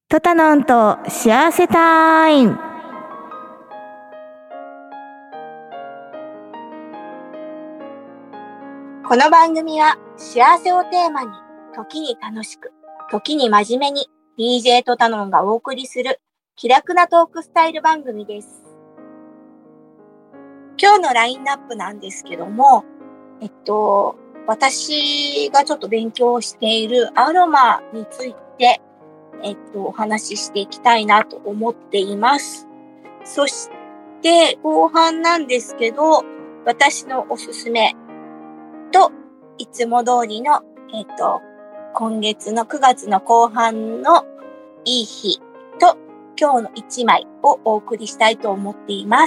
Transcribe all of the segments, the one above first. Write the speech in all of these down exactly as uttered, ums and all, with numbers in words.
トタノンと幸せタイム。 この番組は幸せをテーマに、時に楽しく、時に真面目に ディージェー トタノンがお送りする気楽なトークスタイル番組です。今日のラインナップなんですけども、えっと、私がちょっと勉強しているアロマについて、えっと、お話ししていきたいなと思っています。そして、後半なんですけど、私のおすすめと、いつも通りの、えっと、今月のくがつの後半のいい日と、今日のいちまいをお送りしたいと思っています。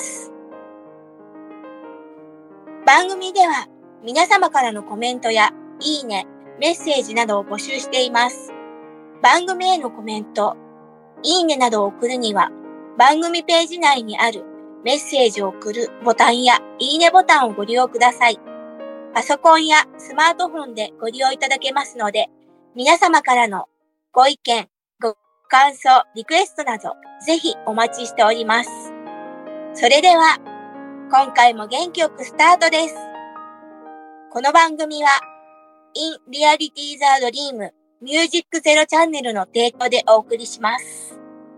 番組では、皆様からのコメントや、いいね、メッセージなどを募集しています。番組へのコメント、いいねなどを送るには、番組ページ内にあるメッセージを送るボタンやいいねボタンをご利用ください。パソコンやスマートフォンでご利用いただけますので、皆様からのご意見、ご感想、リクエストなど、ぜひお待ちしております。それでは、今回も元気よくスタートです。この番組は、In Reality the Dreamミュージックゼロチャンネルの提供でお送りします。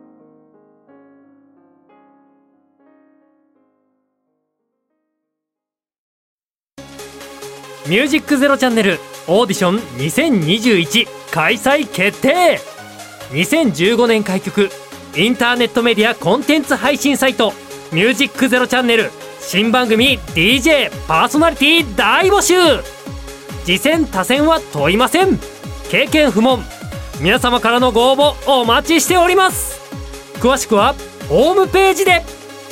ミュージックゼロチャンネルオーディションにせんにじゅういち開催決定。にせんじゅうごねん開局、インターネットメディアコンテンツ配信サイトミュージックゼロチャンネル新番組 ディージェー パーソナリティ大募集。次戦他戦は問いません。経験不問。皆様からのご応募お待ちしております。詳しくはホームページで。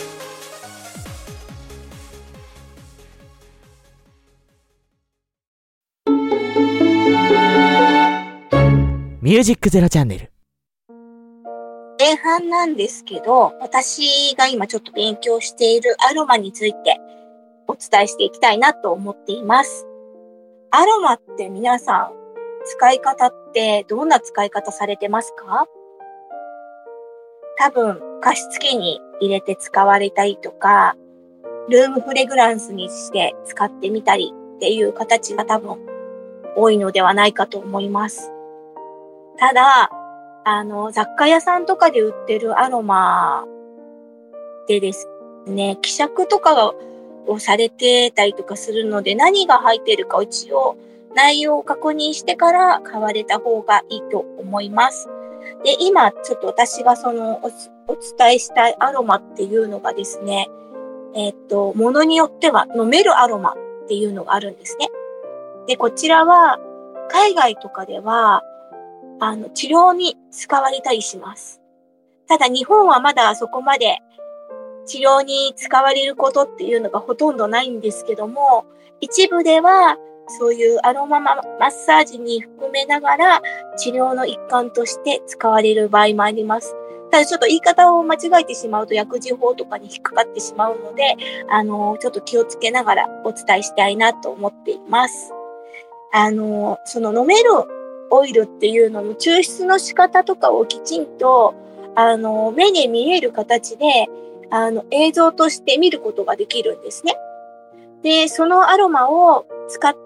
ミュージックゼロチャンネル。 前半なんですけど、私が今ちょっと勉強しているアロマについてお伝えしていきたいなと思っています。アロマって皆さん、使い方ってどんな使い方されてますか？多分加湿器に入れて使われたりとか、ルームフレグランスにして使ってみたりっていう形が多分多いのではないかと思います。ただ、あの、雑貨屋さんとかで売ってるアロマでですね、希釈とかをされてたりとかするので、何が入っているか一応内容を確認してから買われた方がいいと思います。で、今ちょっと私がそのお、お伝えしたいアロマっていうのがですね、えっと、ものによっては飲めるアロマっていうのがあるんですね。で、こちらは海外とかでは、あの、治療に使われたりします。ただ日本はまだそこまで治療に使われることっていうのがほとんどないんですけども、一部ではそういうアロママッサージに含めながら治療の一環として使われる場合もあります。ただちょっと言い方を間違えてしまうと薬事法とかに引っかかってしまうので、あの、ちょっと気をつけながらお伝えしたいなと思っています。あの、その飲めるオイルっていうのの抽出の仕方とかをきちんと、あの、目に見える形で、あの、映像として見ることができるんですね。で、そのアロマを使って、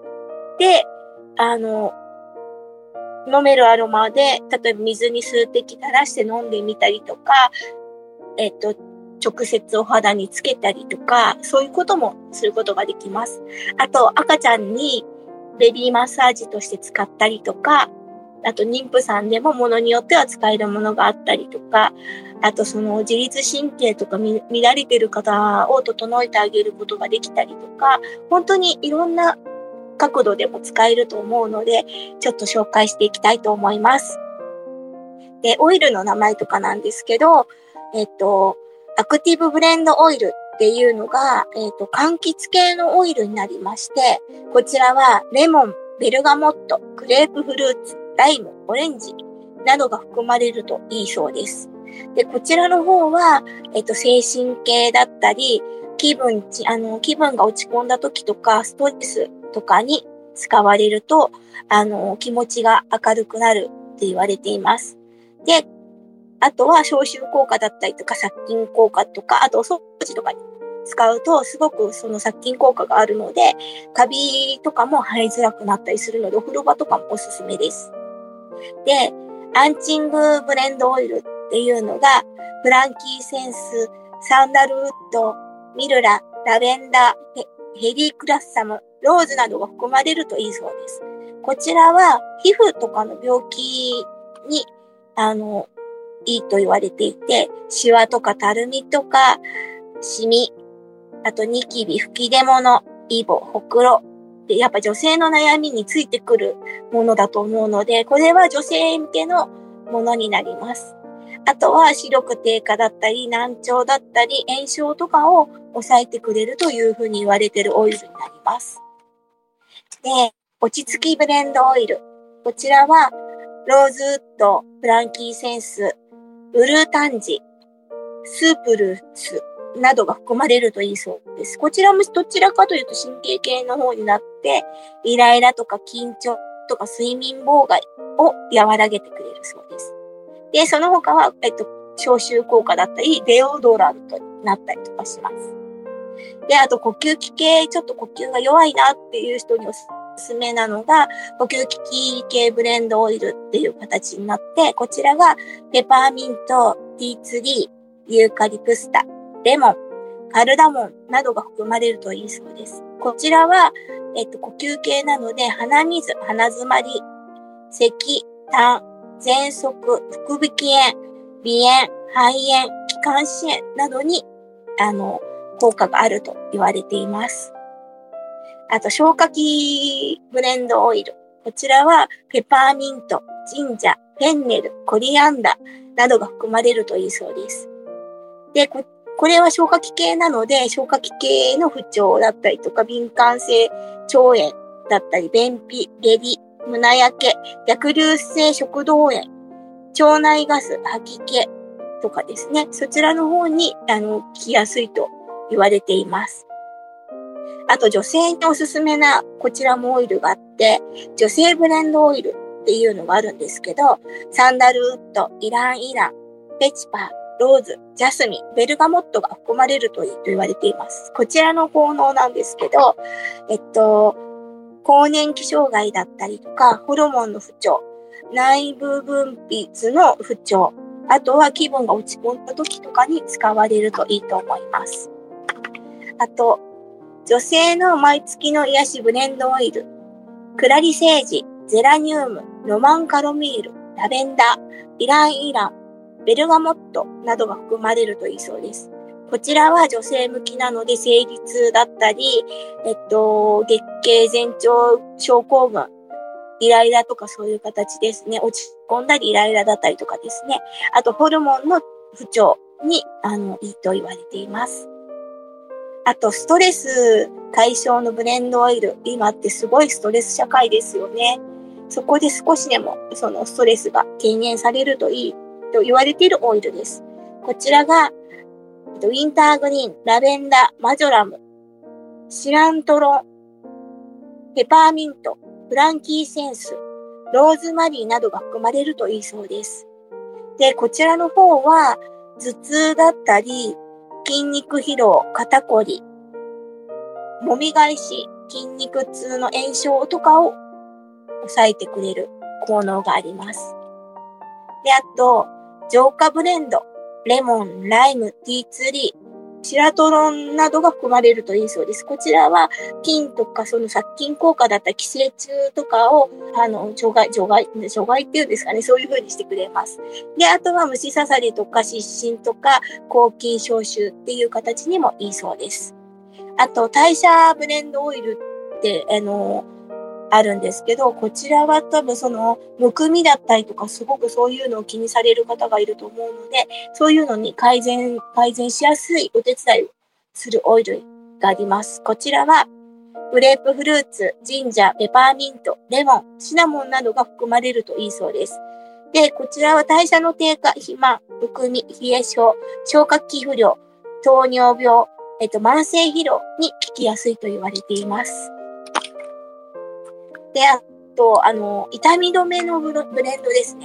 あの、飲めるアロマで、例えば水に数滴垂らして飲んでみたりとか、えっと、直接お肌につけたりとか、そういうこともすることができます。あと、赤ちゃんにベビーマッサージとして使ったりとか、あと妊婦さんでもものによっては使えるものがあったりとか、あとその自律神経とか乱れている方を整えてあげることができたりとか、本当にいろんな角度でも使えると思うので、ちょっと紹介していきたいと思います。で、オイルの名前とかなんですけど、えっと、アクティブブレンドオイルっていうのが、えっと、柑橘系のオイルになりまして、こちらはレモン、ベルガモット、グレープフルーツ、ライム、オレンジなどが含まれるといいそうです。で、こちらの方は、えっと、精神系だったり、気分、あの、気分が落ち込んだ時とか、ストレスとかに使われると、あの、気持ちが明るくなるって言われています。で、 あとは消臭効果だったりとか殺菌効果とか、あとお掃除とかに使うとすごくその殺菌効果があるので、カビとかも生えづらくなったりするので、お風呂場とかもおすすめです。で、アンチングブレンドオイルっていうのが、フランキーセンス、サンダルウッド、ミルラ、ラベンダー、ヘリークラッサム、ローズなどが含まれるといいそうです。こちらは皮膚とかの病気に、あの、いいと言われていて、シワとかたるみとか、シミ、あとニキビ、吹き出物、イボ、ほくろ。で、やっぱ女性の悩みについてくるものだと思うので、これは女性向けのものになります。あとは視力低下だったり、難聴だったり、炎症とかを抑えてくれるというふうに言われているオイルになります。で、落ち着きブレンドオイル。こちらは、ローズウッド、フランキーセンス、ブルータンジ、スープルーツなどが含まれるといいそうです。こちらもどちらかというと神経系の方になって、イライラとか緊張とか睡眠妨害を和らげてくれるそうです。で、その他は、えっと、消臭効果だったり、デオドラントになったりとかします。で、あと呼吸器系、ちょっと呼吸が弱いなっていう人におすすめなのが、呼吸器系ブレンドオイルっていう形になって、こちらがペパーミント、ティーツリー、ユーカリプスタ、レモン、カルダモンなどが含まれるといいそうです。こちらは、えっと、呼吸系なので、鼻水、鼻詰まり、咳、痰、喘息、副鼻腔炎、鼻炎、肺炎、気管支炎などに、あの、効果があると言われています。あと、消化器ブレンドオイル。こちらは、ペパーミント、ジンジャー、フェンネル、コリアンダーなどが含まれるといいそうです。で、こ、これは消化器系なので、消化器系の不調だったりとか、敏感性腸炎だったり、便秘、下痢、胸焼け、逆流性食道炎、腸内ガス、吐き気とかですね。そちらの方に、あの、効きやすいと言われています。あと、女性におすすめな、こちらもオイルがあって、女性ブレンドオイルっていうのがあるんですけど、サンダルウッド、イランイラン、ペチパー、ローズ、ジャスミン、ベルガモットが含まれるといいと言われています。こちらの効能なんですけど、えっと、更年期障害だったりとか、ホルモンの不調、内部分泌の不調、あとは気分が落ち込んだ時とかに使われるといいと思います。あと、女性の毎月の癒しブレンドオイル、クラリセージ、ゼラニウム、ロマンカロミール、ラベンダー、イランイラン、ベルガモットなどが含まれるといいそうです。こちらは女性向きなので、生理痛だったり、えっと、月経前兆症候群、イライラとかそういう形ですね。落ち込んだりイライラだったりとかですね。あと、ホルモンの不調に、あの、いいと言われています。あと、ストレス解消のブレンドオイル。今ってすごいストレス社会ですよね。そこで少しでも、そのストレスが軽減されるといいと言われているオイルです。こちらが、ウィンターグリーン、ラベンダー、マジョラム、シラントロン、ペパーミント、フランキーセンス、ローズマリーなどが含まれるといいそうです。で、こちらの方は、頭痛だったり、筋肉疲労、肩こり、もみ返し、筋肉痛の炎症とかを抑えてくれる効能があります。で、あと、浄化ブレンド、レモン、ライム、ティーツリー、シラトロンなどが含まれるといいそうです。こちらは菌とかその殺菌効果だったり寄生虫とかをあの除外除外除外っていうんですかね、そういう風にしてくれます。で、あとは虫刺されとか湿疹とか抗菌消臭っていう形にもいいそうです。あと代謝ブレンドオイルってあのあるんですけど、こちらは多分そのむくみだったりとかすごくそういうのを気にされる方がいると思うので、そういうのに改善改善しやすいお手伝いをするオイルがあります。こちらはグレープフルーツ、ジンジャー、ペパーミント、レモン、シナモンなどが含まれるといいそうです。で、こちらは代謝の低下、肥満、むくみ、冷え性、消化器不良、糖尿病、えっと慢性疲労に効きやすいと言われています。で、あと、あの、痛み止めのブレンドですね。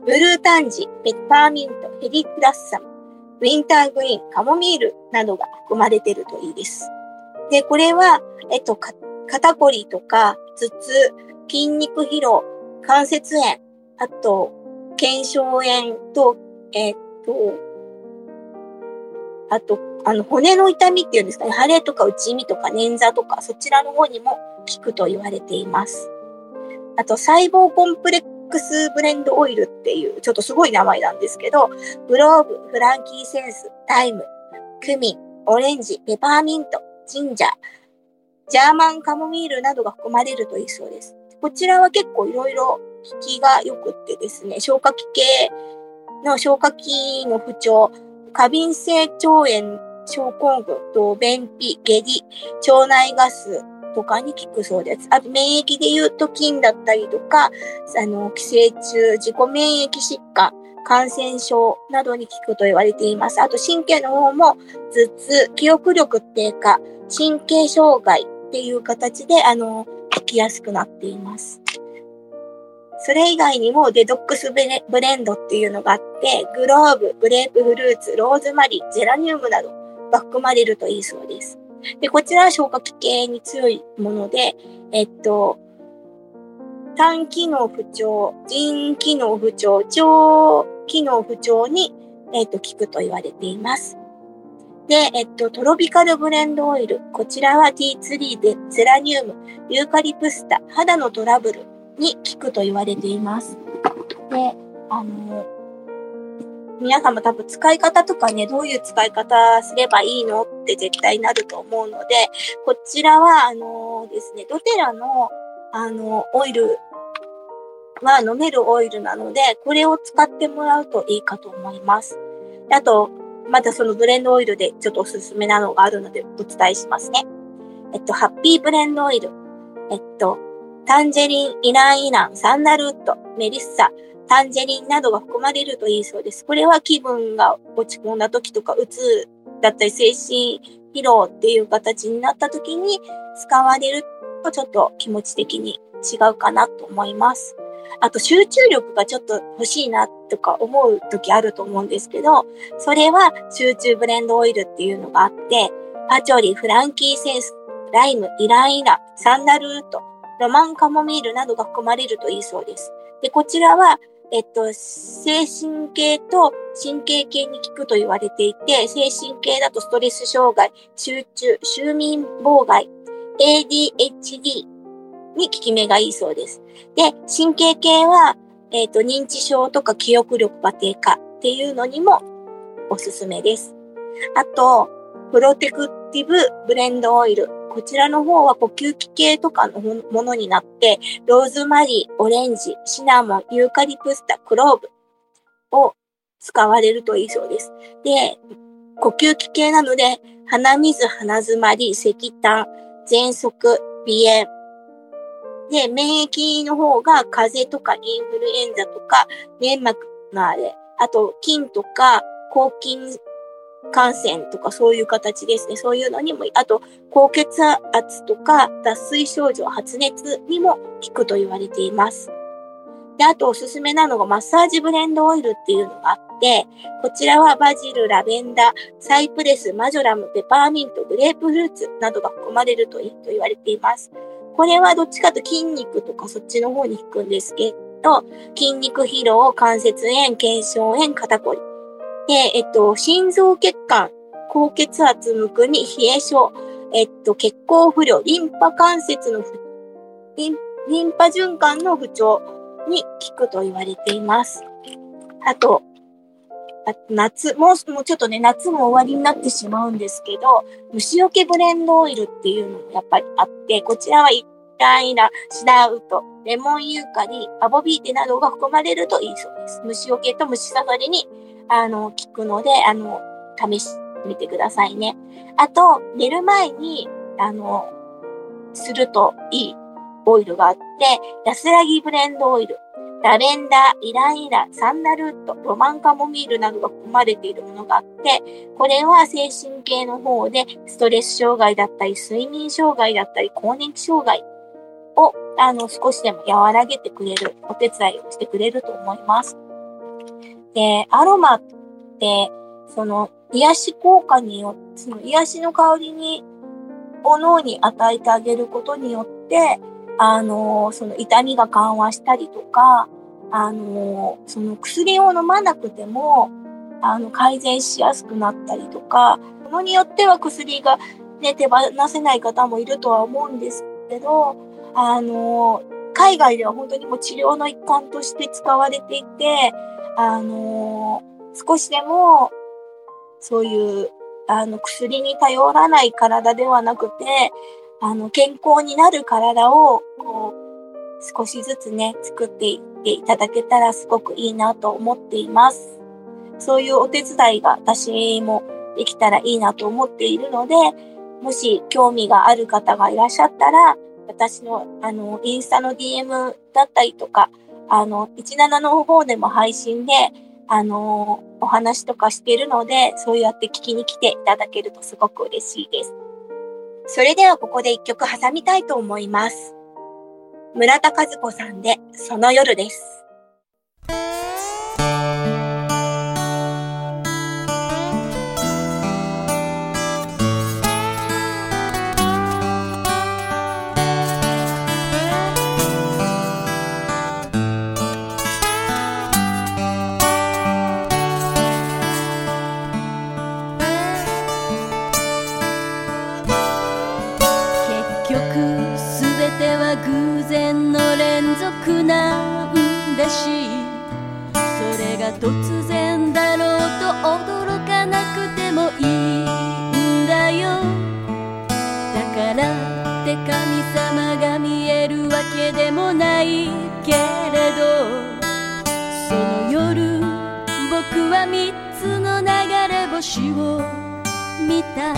ブルータンジ、ペッパーミント、ヘリクラッサム、ウィンターグリーン、カモミールなどが含まれているといいです。で、これは、えっと、肩こりとか、頭痛、筋肉疲労、関節炎、あと、腱鞘炎と、えっと、あと、あの、骨の痛みっていうんですかね、腫れとか内みとか捻挫とか、そちらの方にも効くと言われています。あと、細胞コンプレックスブレンドオイルっていう、ちょっとすごい名前なんですけど、グローブ、フランキーセンス、タイム、クミン、オレンジ、ペパーミント、ジンジャー、ジャーマンカモミールなどが含まれるといいそうです。こちらは結構いろいろ効きが良くってですね、消化器系の消化器の不調、過敏性腸炎症候群と便秘、下痢、腸内ガスとかに効くそうです。あと免疫で言うと菌だったりとか、あの寄生虫、自己免疫疾患、感染症などに効くと言われています。あと神経の方も頭痛、記憶力低下、神経障害っていう形であの効きやすくなっています。それ以外にもデトックスブレンドっていうのがあって、グローブ、グレープフルーツ、ローズマリー、ゼラニウムなどが含まれるといいそうです。で、こちらは消化器系に強いもので、えっと、肝機能不調、腎機能不調、腸機能不調に、えっと、効くと言われています。で、えっと、トロピカルブレンドオイル。こちらは ティーツリー でゼラニウム、ユーカリプスタ、肌のトラブルに効くと言われています。で、あの、皆さんも多分使い方とかね、どういう使い方すればいいのって絶対なると思うので、こちらは、あのですね、ドテラの、あの、オイルは飲めるオイルなので、これを使ってもらうといいかと思います。あと、またそのブレンドオイルでちょっとおすすめなのがあるのでお伝えしますね。えっと、ハッピーブレンドオイル。えっと、タンジェリン、イランイラン、サンダルウッド、メリッサ、タンジェリンなどが含まれるといいそうです。これは気分が落ち込んだ時とか、うつだったり精神疲労っていう形になった時に使われるとちょっと気持ち的に違うかなと思います。あと集中力がちょっと欲しいなとか思う時あると思うんですけど、それは集中ブレンドオイルっていうのがあって、パチョリ、フランキーセンス、ライム、イランイラン、サンダルウッド、ロマンカモミールなどが含まれるといいそうです。で、こちらは、えっと、精神系と神経系に効くと言われていて、精神系だとストレス障害、集中、就眠妨害、エーディーエイチディー に効き目がいいそうです。で、神経系は、えっと、認知症とか記憶力が低下っていうのにもおすすめです。あと、プロテクティブブレンドオイル。こちらの方は呼吸器系とかのものになって、ローズマリー、オレンジ、シナモン、ユーカリプスタ、クローブを使われるといいそうです。で、呼吸器系なので、鼻水、鼻詰まり、咳痰、喘息、鼻炎。で、免疫の方が風邪とかインフルエンザとか粘膜のあれ、あと菌とか抗菌感染とかそういう形ですね。そういうのにも、あと高血圧とか脱水症状、発熱にも効くと言われています。で、あとおすすめなのがマッサージブレンドオイルっていうのがあって、こちらはバジル、ラベンダー、サイプレス、マジョラム、ペパーミント、グレープフルーツなどが含まれるといいと言われています。これはどっちかと筋肉とかそっちの方に効くんですけど、筋肉疲労、関節炎、腱鞘炎、肩こり。で、えっと、心臓血管、高血圧、むくみ、冷え症、えっと、血行不良、リンパ関節の不、リン、リンパ循環の不調に効くと言われています。あと、あ夏、もう、もうちょっとね、夏も終わりになってしまうんですけど、虫除けブレンドオイルっていうのもやっぱりあって、こちらはイライラ、シダウト、レモンユーカリ、アボビーテなどが含まれるといいそうです。虫除けと虫刺されに、あの、効くので、あの、試してみてくださいね。あと、寝る前に、あの、するといいオイルがあって、安らぎブレンドオイル。ラベンダー、イランイラン、サンダルウッド、ロマンカモミールなどが含まれているものがあって、これは精神系の方でストレス障害だったり、睡眠障害だったり、更年期障害をあの少しでも和らげてくれる、お手伝いをしてくれると思います。 で、アロマって、その癒し効果によって、その癒しの香りに、を脳に与えてあげることによって、あの、その痛みが緩和したりとか、あの、その薬を飲まなくても、あの、改善しやすくなったりとか、ものによっては薬がね、手放せない方もいるとは思うんですけど、あの、海外では本当にもう治療の一環として使われていて、あの、少しでも、そういう、あの、薬に頼らない体ではなくて、あの、健康になる体を、こう、少しずつね、作っていっていただけたらすごくいいなと思っています。そういうお手伝いが私もできたらいいなと思っているので、もし興味がある方がいらっしゃったら、私の、あの、インスタの ディーエム だったりとか、あの、じゅうななの方でも配信で、あの、お話とかしているので、そうやって聞きに来ていただけるとすごく嬉しいです。それではここで一曲挟みたいと思います。村田和子さんで、その夜です。 偶然の連続なんだし、それが突然だろうと驚かなくてもいいんだよ。だからって神様が見えるわけでもないけれど、その夜僕は三つの流れ星を見た。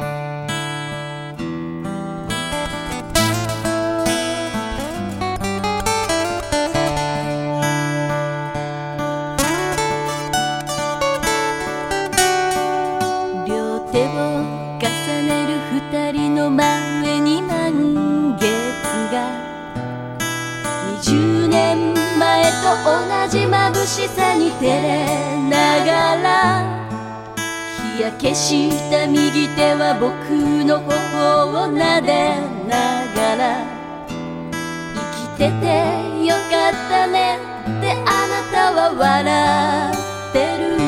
前に満月がにじゅうねんまえと同じ眩しさに照れながら、日焼けした右手は僕の頬を撫でながら、生きててよかったねってあなたは笑ってる。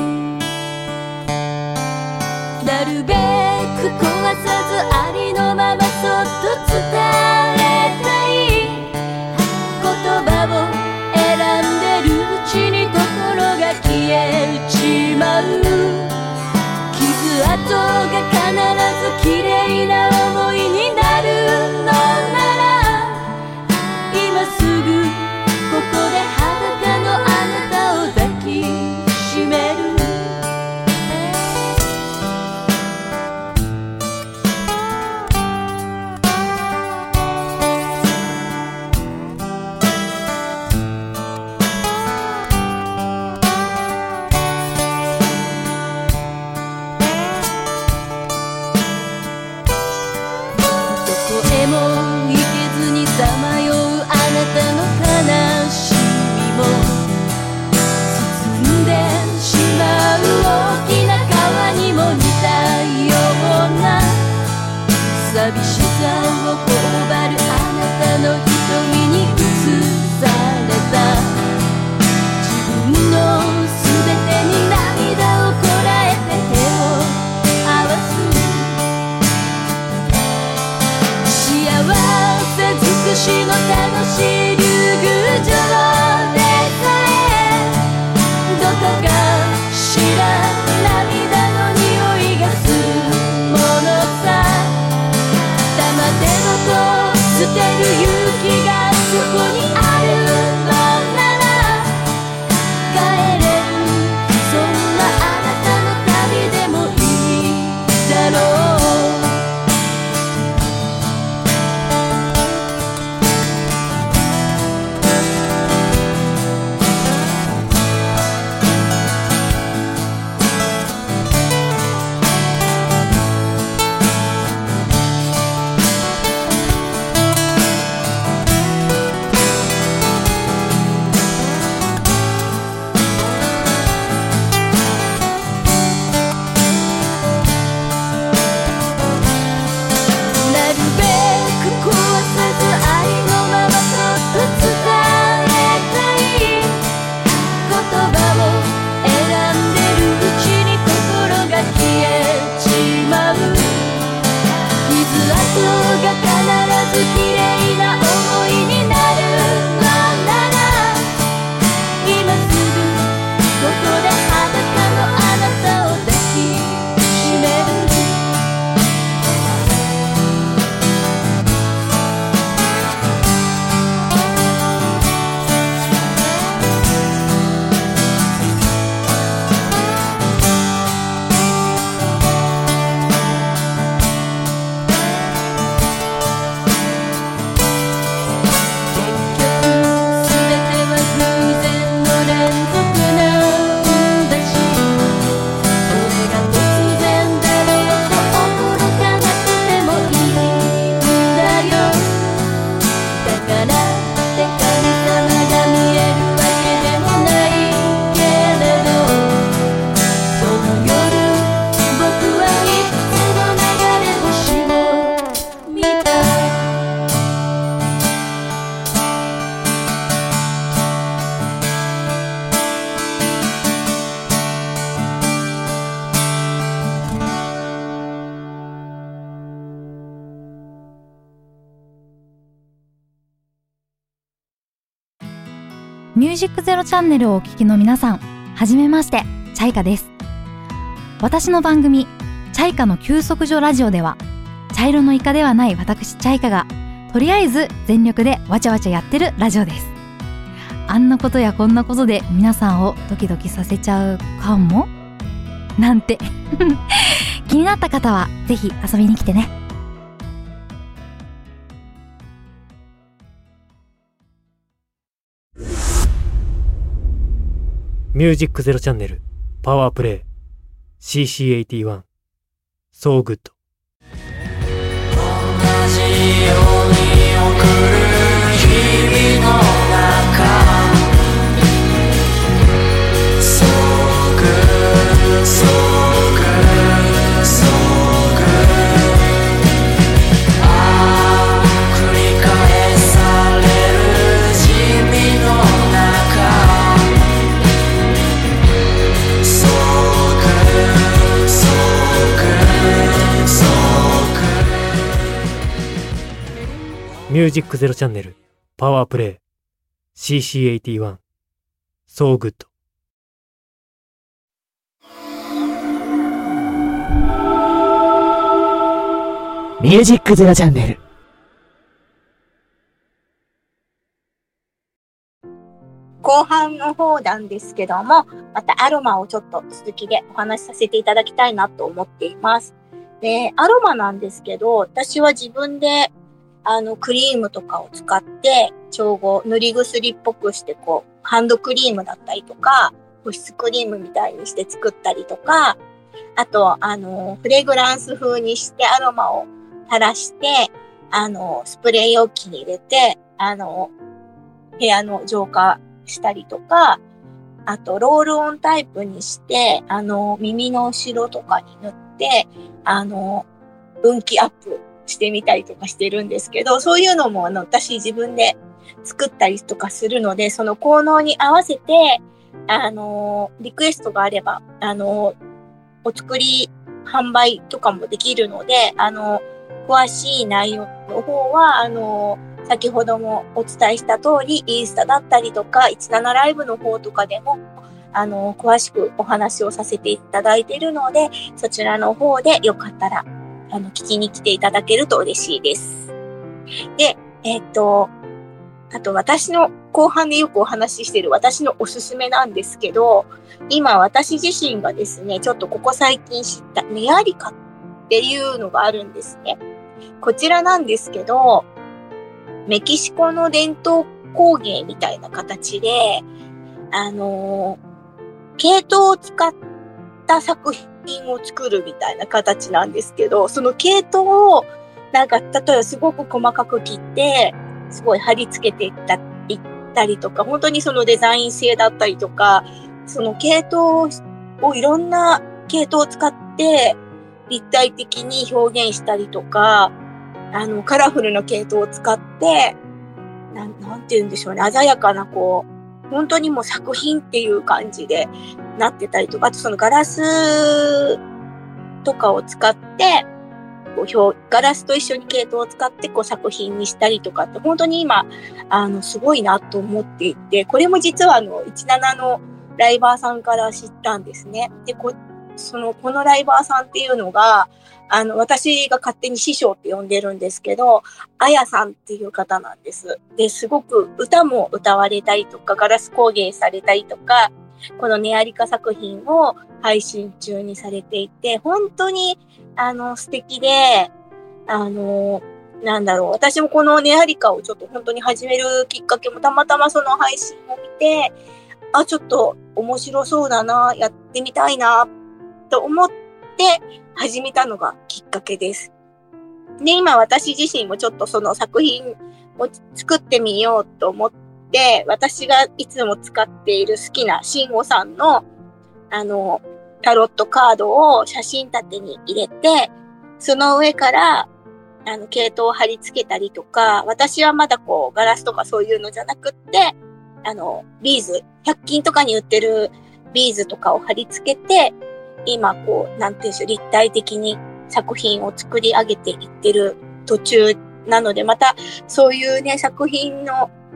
なるべく壊さずありのままそっと伝えたい言葉を選んでるうちに心が消えちまう。傷跡が必ず綺麗な思いになるのなら、今すぐここで裸のあなたを抱きしめる。 ミュージックゼロチャンネルをお聞きの皆さん、はじめまして、チャイカです。私の番組、チャイカの休息所ラジオでは、茶色のイカではない私チャイカが、とりあえず全力でわちゃわちゃやってるラジオです。あんなことやこんなことで皆さんをドキドキさせちゃうかもなんて気になった方はぜひ遊びに来てね。 ミュージックゼロチャンネルパワープレイ シーシーエイティーワン So Good。 同じように送る日々の中 So good, so good, so good。 ああ繰り返される日々の中ミュージックゼロチャンネルパワープレイ シーシーエイティーワン So Good。 ミュージックゼロチャンネル。 後半の方なんですけども、またアロマをちょっと続きでお話しさせていただきたいなと思っています。で、アロマなんですけど、私は自分であの、クリームとかを使って、調合、塗り薬っぽくして、こう、ハンドクリームだったりとか、保湿クリームみたいにして作ったりとか、あと、あの、フレグランス風にしてアロマを垂らして、あの、スプレー容器に入れて、あの、部屋の浄化したりとか、あと、ロールオンタイプにして、あの、耳の後ろとかに塗って、あの、運気アップしてみたりとかしてるんですけど、そういうのもあの私自分で作ったりとかするので、その効能に合わせて、あの、リクエストがあれば、あの、お作り販売とかもできるので、あの、詳しい内容の方は、あの、先ほどもお伝えした通り、インスタだったりとか、いちななライブの方とかでも、あの、詳しくお話をさせていただいているので、そちらの方でよかったら、あの、聞きに来ていただけると嬉しいです。で、えっと、あと私の後半でよくお話ししている私のおすすめなんですけど、今私自身がですね、ちょっとここ最近知ったネアリカっていうのがあるんですね。こちらなんですけど、メキシコの伝統工芸みたいな形で、あの、毛糸を使った作品を作るみたいな形なんですけど、その毛糸をなんか例えばすごく細かく切ってすごい貼り付けていったいったりとか、本当にそのデザイン性だったりとか、その毛糸をいろんな毛糸を使って立体的に表現したりとか、あのカラフルな毛糸を使ってなん、なんて言うんでしょうね、鮮やかなこう本当にもう作品っていう感じでなってたりとか、あとそのガラスとかを使って、こう表ガラスと一緒に毛糸を使ってこう作品にしたりとかって本当に今あのすごいなと思っていて、これも実はあのじゅうななのライバーさんから知ったんですね。で、こそのこのライバーさんっていうのがあの私が勝手に師匠って呼んでるんですけど、あやさんっていう方なんです。で、すごく歌も歌われたりとか、ガラス工芸されたりとか、このネアリカ作品を配信中にされていて、本当にあの素敵で、あのなんだろう、私もこのネアリカをちょっと本当に始めるきっかけもたまたまその配信を見て、あ、ちょっと面白そうだな、やってみたいなと思って始めたのがきっかけです。で、今私自身もちょっとその作品を作ってみようと思って、私がいつも使っている好きな慎吾さんのあのタロットカードを写真立てに入れて、その上からあの毛糸を貼り付けたりとか、私はまだこうガラスとかそういうのじゃなくって、あのビーズ、ひゃく均とかに売ってるビーズとかを貼り付けて、今こうなんていうんでしょう、立体的に作品を作り上げていってる途中なので、またそういうね作品の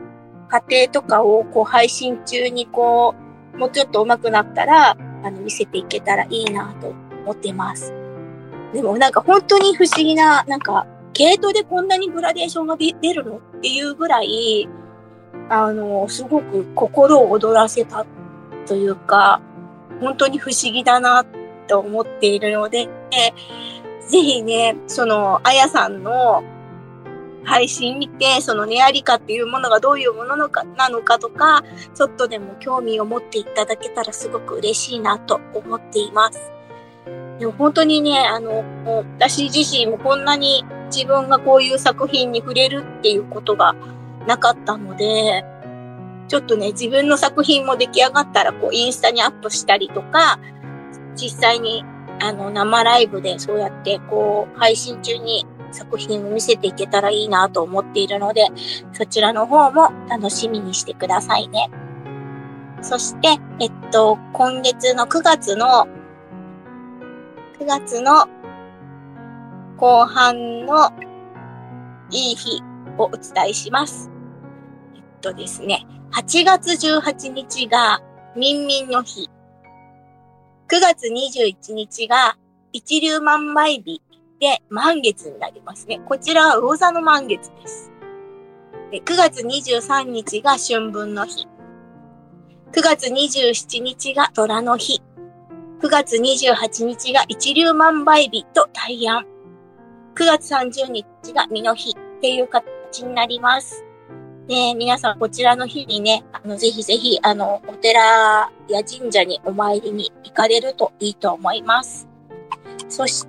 過程とかをこう配信中にこう、もうちょっと上手くなったら、あの、見せていけたらいいなと思ってます。でもなんか本当に不思議な、なんか、毛糸でこんなにグラデーションが出るのっていうぐらい、あの、すごく心を躍らせたというか、本当に不思議だなと思っているので、ぜひね、その、あやさんの配信見て、そのネアリカっていうものがどういうものなのか、なのかとか、ちょっとでも興味を持っていただけたらすごく嬉しいなと思っています。でも本当にね、あの、私自身もこんなに自分がこういう作品に触れるっていうことがなかったので、ちょっとね、自分の作品も出来上がったら、こう、インスタにアップしたりとか、実際に、あの、生ライブでそうやって、こう、配信中に作品を見せていけたらいいなと思っているので、そちらの方も楽しみにしてくださいね。そして、えっと、今月のくがつの、くがつの後半のいい日をお伝えします。えっとですね、はちがつじゅうはちにちがみんみんの日。くがつにじゅういちにちが一粒万倍日で満月になりますね。こちらは魚座の満月です。でくがつにじゅうさんにちが春分の日。くがつにじゅうしちにちが虎の日。くがつにじゅうはちにちが一粒万倍日と大安。くがつさんじゅうにちが実の日っていう形になります。で、皆さんこちらの日にね、あの、ぜひぜひ、あの、お寺や神社にお参りに行かれるといいと思います。そして、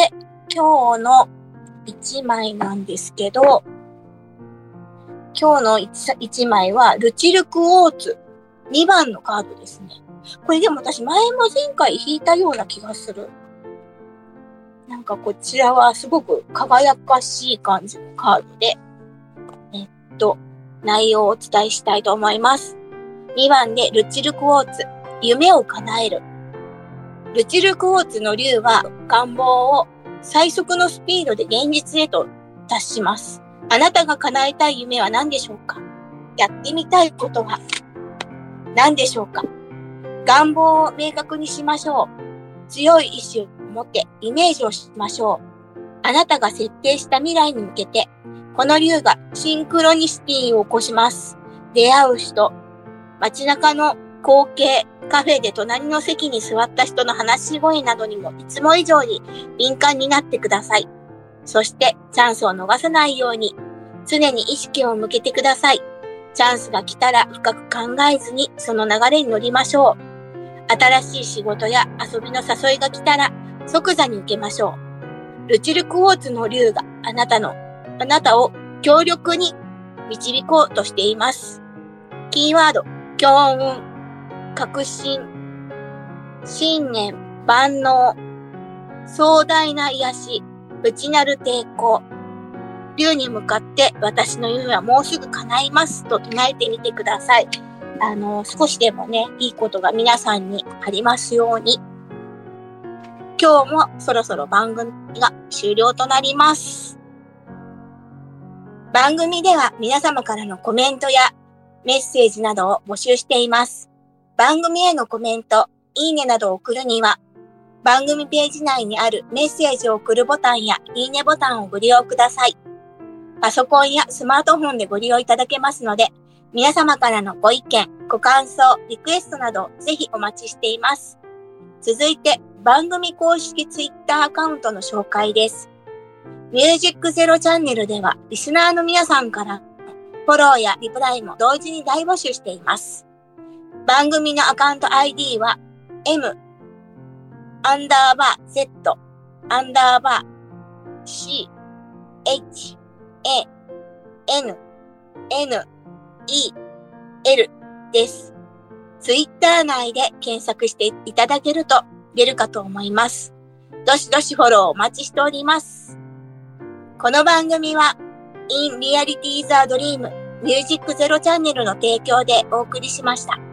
今日のいちまいなんですけど、今日の 1, いちまいは、ルチルクオーツにばんのカードですね。これでも私前も前回引いたような気がする。なんかこちらはすごく輝かしい感じのカードで、えっと、内容をお伝えしたいと思います。にばんでルチルクオーツ、夢を叶える。ルチルクオーツの竜は願望を最速のスピードで現実へと達します。あなたが叶えたい夢は何でしょうか？やってみたいことは何でしょうか？願望を明確にしましょう。強い意志を持ってイメージをしましょう。あなたが設定した未来に向けて、この竜がシンクロニシティを起こします。出会う人、街中の光景、カフェで隣の席に座った人の話し声などにもいつも以上に敏感になってください。そしてチャンスを逃さないように常に意識を向けてください。チャンスが来たら深く考えずにその流れに乗りましょう。新しい仕事や遊びの誘いが来たら即座に受けましょう。ルチルクオーツの竜があなたのあなたを強力に導こうとしています。キーワード、強運、確信、信念、万能、壮大な癒し、内なる抵抗。竜に向かって私の夢はもうすぐ叶いますと唱えてみてください。あの、少しでもね、いいことが皆さんにありますように。今日もそろそろ番組が終了となります。番組では皆様からのコメントやメッセージなどを募集しています。番組へのコメント、いいねなどを送るには、番組ページ内にあるメッセージを送るボタンやいいねボタンをご利用ください。パソコンやスマートフォンでご利用いただけますので、皆様からのご意見、ご感想、リクエストなどぜひお待ちしています。続いて番組公式ツイッターアカウントの紹介です。ミュージックゼロチャンネルではリスナーの皆さんからフォローやリプライも同時に大募集しています。番組のアカウント アイディー は M アンダーバー Z アンダーバー C H A N N E L です。ツイッター内で検索していただけると出るかと思います。どしどしフォローお待ちしております。この番組は In Reality is a Dream ミュージックゼロチャンネルの提供でお送りしました。